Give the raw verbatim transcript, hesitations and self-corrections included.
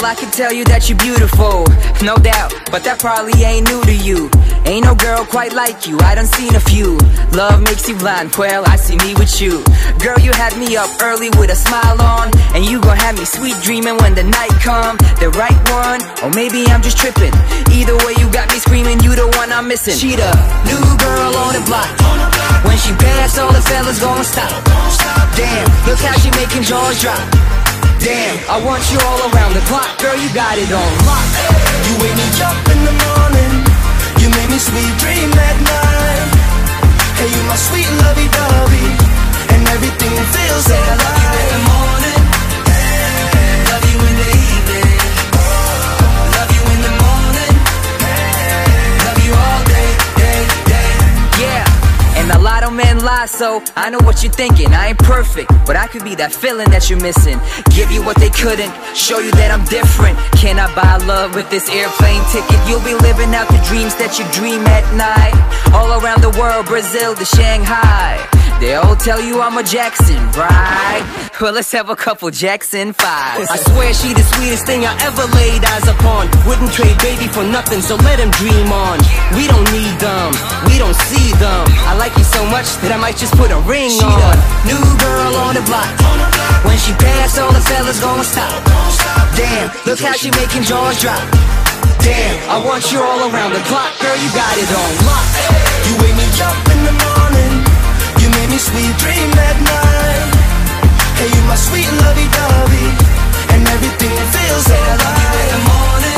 Girl, I can tell you that you're beautiful, no doubt, but that probably ain't new to you. Ain't no girl quite like you, I done seen a few. Love makes you blind, well, I see me with you. Girl, you had me up early with a smile on, and you gon' have me sweet dreaming when the night come. The right one, or maybe I'm just tripping. Either way, you got me screaming, you the one I'm missing. She the new girl on the block. When she pass, all the fellas gon' stop. Damn, look how she making jaws drop. Damn, I want you all around the clock. Girl, you got it on lock. You wake me up in the morning, you make me sweet dream at night. Hey, you my sweet lovey-dovey, and everything feels so right. Love you in the morning, love you in the evening, love you in the morning, love you all day, day, day. Yeah, and a lot of men lie, so I know what you're thinking. I ain't perfect, but I could be that feeling that you're missing. Give you what they couldn't, show you that I'm different. Can I buy love with this airplane ticket? You'll be living out the dreams that you dream at night. All around the world, Brazil to Shanghai. They all tell you I'm a Jackson, right? Well, let's have a couple Jackson fives. I swear she the sweetest thing I ever laid eyes upon. Wouldn't trade baby for nothing, so let him dream on. We don't need them, we don't see them. I like you so much that I might just put a ring She on. the new girl on the block. When she pass, all the fellas gon' stop. Damn, look how she making jaws drop. Damn, I want you all around the clock. Girl, you got it on lock. You wake me up in the morning, you make me sweet dream at night. Hey, you my sweet lovey-dovey, and everything feels so right. Love you in the morning,